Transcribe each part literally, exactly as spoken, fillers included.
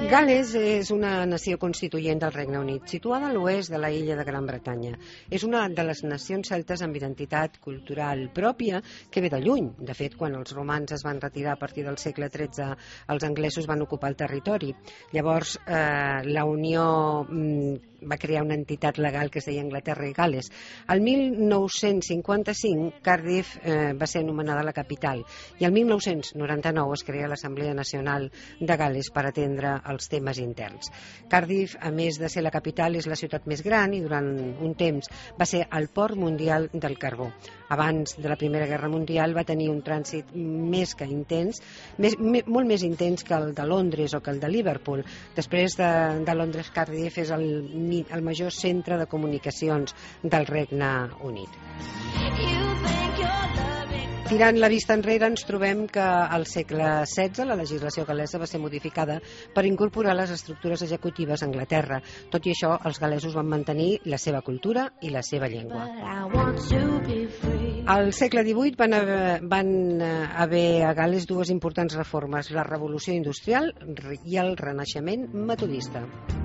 Gal·les és una nació constituent del Regne Unit, situada a l'oest de la illa de Gran Bretanya. És una de les nacions celtes amb identitat cultural pròpia que ve de lluny. De fet, quan els romans es van retirar a partir del segle tretze, els anglesos van ocupar el territori. Llavors, eh, la Unió mm, va crear una entitat legal que es deia Anglaterra i Gal·les. El mil nou-cents cinquanta-cinc, Cardiff eh, va ser anomenada la capital i el mil nou-cents noranta-nou es crea l'Assemblea Nacional de Gal·les per atendre els temes interns. Cardiff, a més de ser la capital, és la ciutat més gran i durant un temps va ser el port mundial del carbó. Abans de la Primera Guerra Mundial va tenir un trànsit més que intens, més, me, molt més intens que el de Londres o que el de Liverpool. Després de, de Londres, Cardiff és el, el major centre de comunicacions del Regne Unit. Tirant la vista enrere ens trobem que al segle setze la legislació gal·lesa va ser modificada per incorporar les estructures executives a Anglaterra. Tot i això, els gal·lesos van mantenir la seva cultura i la seva llengua. Al segle divuit van haver, van haver a Gal·les dues importants reformes, la Revolució Industrial i el Renaixement Metodista.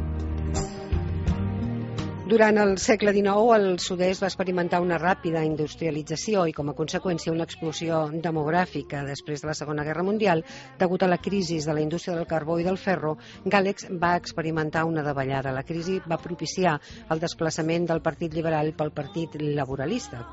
Durant el segle dinou, el sud-est va experimentar una ràpida industrialització i, com a conseqüència, una explosió demogràfica després de la Segona Guerra Mundial. Degut a la crisi de la indústria del carbó i del ferro, Gal·les va experimentar una davallada. La crisi va propiciar el desplaçament del Partit Liberal pel Partit Laboralista.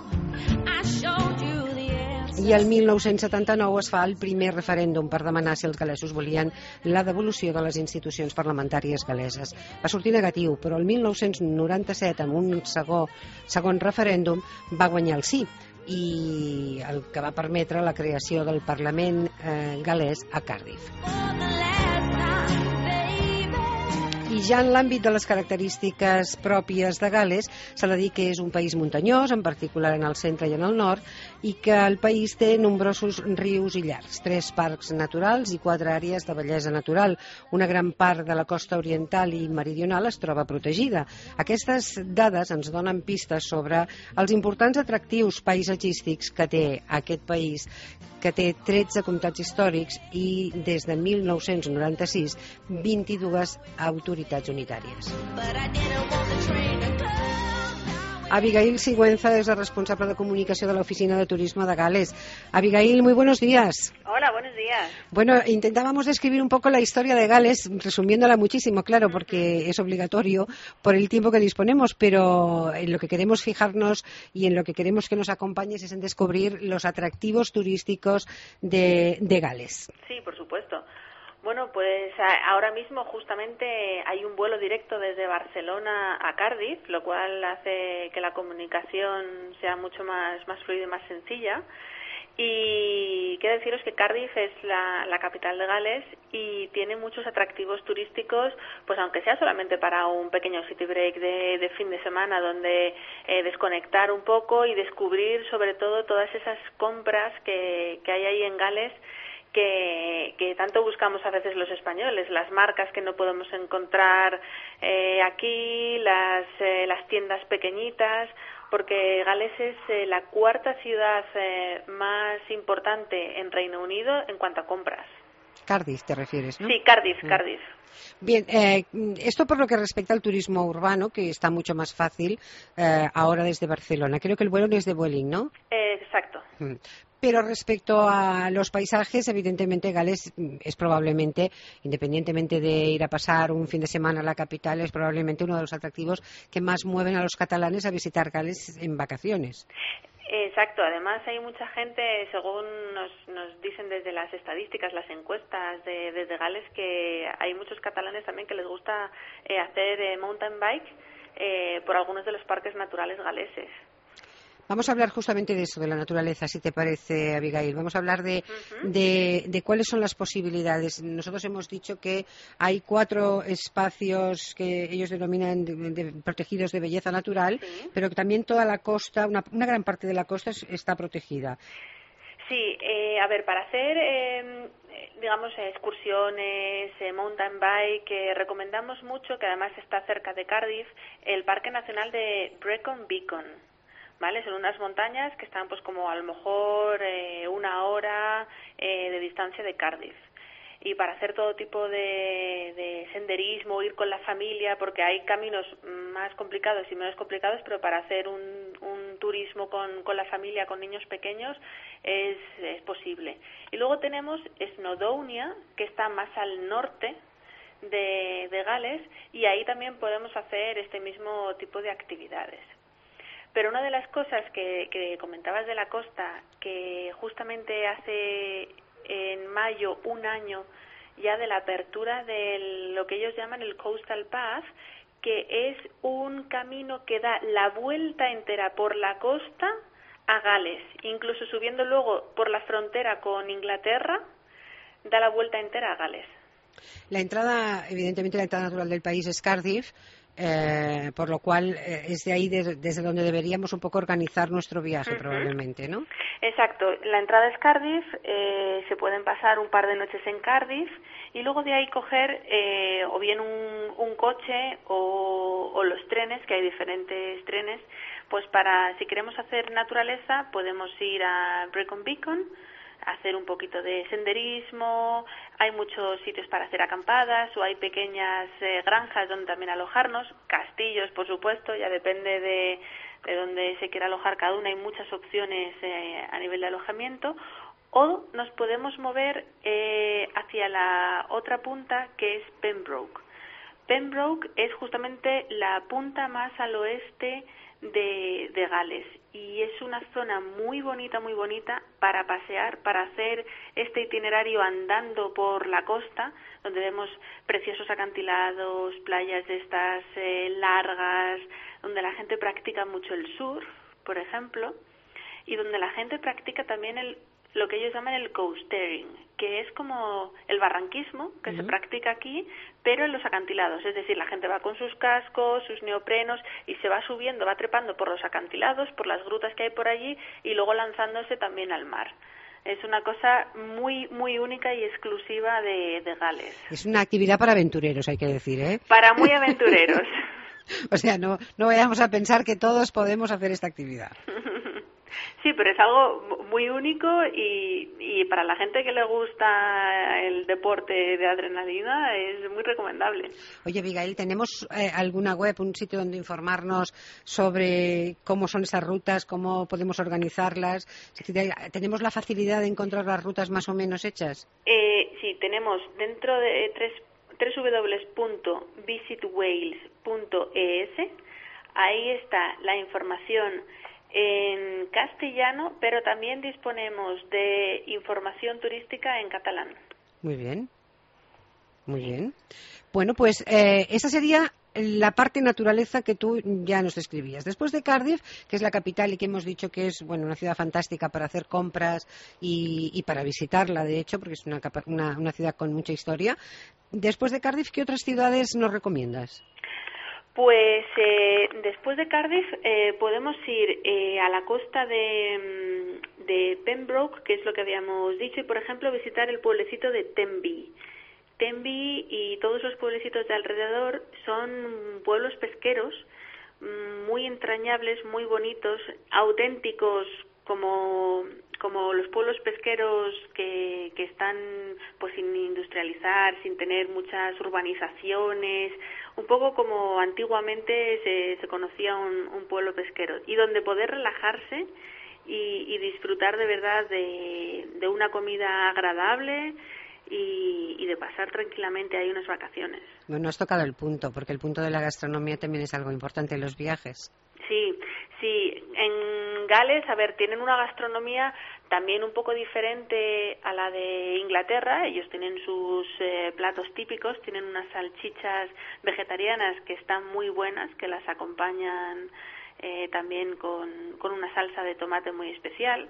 I el mil nou-cents setanta-nou es fa el primer referèndum per demanar si els gal·lesos volien la devolució de les institucions parlamentàries gal·leses. Va sortir negatiu, però el mil nou-cents noranta-set, amb un segon, segon referèndum, va guanyar el sí, i el que va permetre la creació del Parlament eh, gal·lès a Cardiff. I ja en l'àmbit de les característiques pròpies de Gal·les, s'ha de dir que és un país muntanyós, en particular en el centre i en el nord, i que el país té nombrosos rius i llacs, tres parcs naturals i quatre àrees de bellesa natural. Una gran part de la costa oriental i meridional es troba protegida. Aquestes dades ens donen pistes sobre els importants atractius paisatgístics que té aquest país, que té tretze comtats històrics i des de mil nou-cents noranta-sis vint-i-dues autoritats unitàries. Abigail Sigüenza es la responsable de comunicación de la Oficina de Turismo de Gal·les. Abigail, muy buenos días. Hola, buenos días. Bueno, intentábamos describir un poco la historia de Gal·les, resumiéndola muchísimo, claro, porque es obligatorio por el tiempo que disponemos, pero en lo que queremos fijarnos y en lo que queremos que nos acompañes es en descubrir los atractivos turísticos de, de Gal·les. Sí, por supuesto. Bueno, pues ahora mismo justamente hay un vuelo directo desde Barcelona a Cardiff, lo cual hace que la comunicación sea mucho más, más fluida y más sencilla. Y quiero deciros que Cardiff es la, la capital de Gal·les y tiene muchos atractivos turísticos, pues aunque sea solamente para un pequeño city break de, de fin de semana, donde eh, desconectar un poco y descubrir sobre todo todas esas compras que, que hay ahí en Gal·les, Que, que tanto buscamos a veces los españoles, las marcas que no podemos encontrar eh, aquí, las, eh, las tiendas pequeñitas, porque Gal·les es eh, la cuarta ciudad eh, más importante en Reino Unido en cuanto a compras. Cardiff, ¿te refieres, no? Sí, Cardiff, mm. Cardiff. Bien, eh, esto por lo que respecta al turismo urbano, que está mucho más fácil eh, ahora desde Barcelona. Creo que el vuelo no es de Vueling, ¿no? Eh, exacto. Mm. Pero respecto a los paisajes, evidentemente Gal·les es probablemente, independientemente de ir a pasar un fin de semana a la capital, es probablemente uno de los atractivos que más mueven a los catalanes a visitar Gal·les en vacaciones. Exacto, además hay mucha gente, según nos, nos dicen desde las estadísticas, las encuestas de, desde Gal·les, que hay muchos catalanes también que les gusta eh, hacer eh, mountain bike eh, por algunos de los parques naturales galeses. Vamos a hablar justamente de eso, de la naturaleza, si te parece, Abigail. Vamos a hablar de, uh-huh. de, de cuáles son las posibilidades. Nosotros hemos dicho que hay cuatro espacios que ellos denominan de, de, protegidos de belleza natural, sí. Pero que también toda la costa, una, una gran parte de la costa es, está protegida. Sí, eh, a ver, para hacer, eh, digamos, excursiones, eh, mountain bike, eh, recomendamos mucho, que además está cerca de Cardiff, el Parque Nacional de Brecon Beacon. ¿Vale? Son unas montañas que están pues como a lo mejor eh, una hora eh, de distancia de Cardiff. y para hacer todo tipo de, de senderismo, ir con la familia, porque hay caminos más complicados y menos complicados, pero para hacer un, un turismo con, con la familia, con niños pequeños, es, es posible. Y luego tenemos Snowdonia, que está más al norte de, de Gales, y ahí también podemos hacer este mismo tipo de actividades. Pero una de las cosas que, que comentabas de la costa, que justamente hace en mayo un año ya de la apertura de lo que ellos llaman el Coastal Path, que es un camino que da la vuelta entera por la costa a Gales, incluso subiendo luego por la frontera con Inglaterra, da la vuelta entera a Gales. La entrada, evidentemente la entrada natural del país es Cardiff, eh, por lo cual eh, es de ahí de, desde donde deberíamos un poco organizar nuestro viaje, uh-huh. probablemente, ¿no? Exacto, la entrada es Cardiff, eh, se pueden pasar un par de noches en Cardiff y luego de ahí coger eh, o bien un, un coche o, o los trenes, que hay diferentes trenes, pues para, si queremos hacer naturaleza, podemos ir a Brecon Beacon, hacer un poquito de senderismo, hay muchos sitios para hacer acampadas o hay pequeñas eh, granjas donde también alojarnos, castillos por supuesto, ya depende de, de donde se quiera alojar cada una, hay muchas opciones eh, a nivel de alojamiento, o nos podemos mover eh, hacia la otra punta que es Pembroke. Pembroke es justamente la punta más al oeste de, de Gales y es una zona muy bonita, muy bonita para pasear, para hacer este itinerario andando por la costa, donde vemos preciosos acantilados, playas de estas eh, largas, donde la gente practica mucho el surf, por ejemplo, y donde la gente practica también el lo que ellos llaman el coastering, que es como el barranquismo que uh-huh. se practica aquí, pero en los acantilados. Es decir, la gente va con sus cascos, sus neoprenos y se va subiendo, va trepando por los acantilados, por las grutas que hay por allí y luego lanzándose también al mar. Es una cosa muy muy única y exclusiva de, de Gales. Es una actividad para aventureros, hay que decir, ¿eh? Para muy aventureros. O sea, no, no vayamos a pensar que todos podemos hacer esta actividad. Sí, pero es algo muy único y, y para la gente que le gusta el deporte de adrenalina es muy recomendable. Oye, Abigail, ¿tenemos eh, alguna web, un sitio donde informarnos sobre cómo son esas rutas, cómo podemos organizarlas? Es decir, ¿tenemos la facilidad de encontrar las rutas más o menos hechas? Eh, sí, tenemos dentro de tres, doble u doble u doble u punto visit wales punto e s, ahí está la información en castellano, pero también disponemos de información turística en catalán. Muy bien, muy bien. Bueno, pues eh, esa sería la parte naturaleza que tú ya nos describías. Después de Cardiff, que es la capital y que hemos dicho que es bueno una ciudad fantástica para hacer compras y, y para visitarla, de hecho, porque es una, una, una ciudad con mucha historia. Después de Cardiff, ¿qué otras ciudades nos recomiendas? Pues eh, después de Cardiff eh, podemos ir eh, a la costa de, de Pembroke, que es lo que habíamos dicho, y por ejemplo visitar el pueblecito de Tenby. Tenby y todos los pueblecitos de alrededor son pueblos pesqueros muy entrañables, muy bonitos, auténticos como como los pueblos pesqueros que, que están pues sin industrializar, sin tener muchas urbanizaciones, un poco como antiguamente se, se conocía un, un pueblo pesquero, y donde poder relajarse y, y disfrutar de verdad de, de una comida agradable y, y de pasar tranquilamente ahí unas vacaciones. Bueno, has tocado el punto, porque el punto de la gastronomía también es algo importante en los viajes. Sí, sí. En Gales, a ver, tienen una gastronomía también un poco diferente a la de Inglaterra. Ellos tienen sus eh, platos típicos, tienen unas salchichas vegetarianas que están muy buenas, que las acompañan eh, también con, con una salsa de tomate muy especial.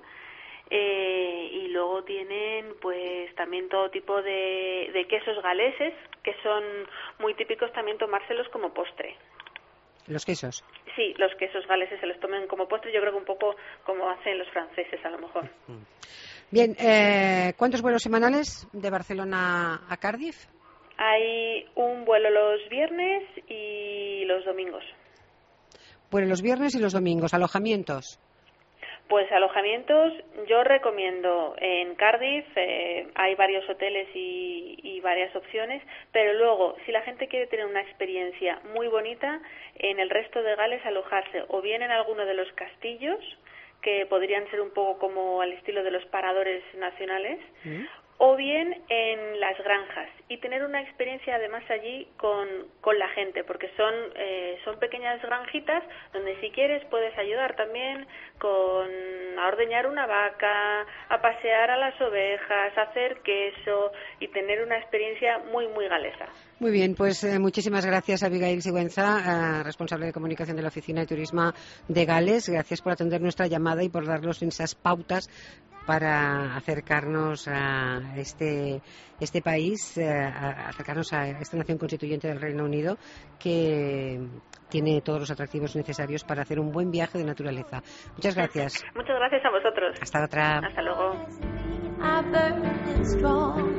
Eh, y luego tienen pues también todo tipo de, de quesos galeses, que son muy típicos también tomárselos como postre. ¿Los quesos? Sí, los quesos galeses se los tomen como postre, yo creo que un poco como hacen los franceses a lo mejor. Bien, eh, ¿cuántos vuelos semanales de Barcelona a Cardiff? Hay un vuelo los viernes y los domingos. Bueno, los viernes y los domingos, ¿alojamientos? Pues alojamientos, yo recomiendo en Cardiff, eh, hay varios hoteles y, y varias opciones, pero luego, si la gente quiere tener una experiencia muy bonita, en el resto de Gales alojarse o bien en alguno de los castillos, que podrían ser un poco como al estilo de los paradores nacionales, ¿Mm? o bien en las granjas y tener una experiencia además allí con, con la gente, porque son eh, son pequeñas granjitas donde si quieres puedes ayudar también con a ordeñar una vaca, a pasear a las ovejas, a hacer queso y tener una experiencia muy muy galesa. Muy bien, pues eh, muchísimas gracias a Abigail Sigüenza, eh, responsable de comunicación de la Oficina de Turismo de Gales. Gracias por atender nuestra llamada y por darnos esas pautas para acercarnos a este este país, eh, a acercarnos a esta nación constituyente del Reino Unido que tiene todos los atractivos necesarios para hacer un buen viaje de naturaleza. Muchas gracias. Muchas gracias a vosotros. Hasta otra. Hasta luego.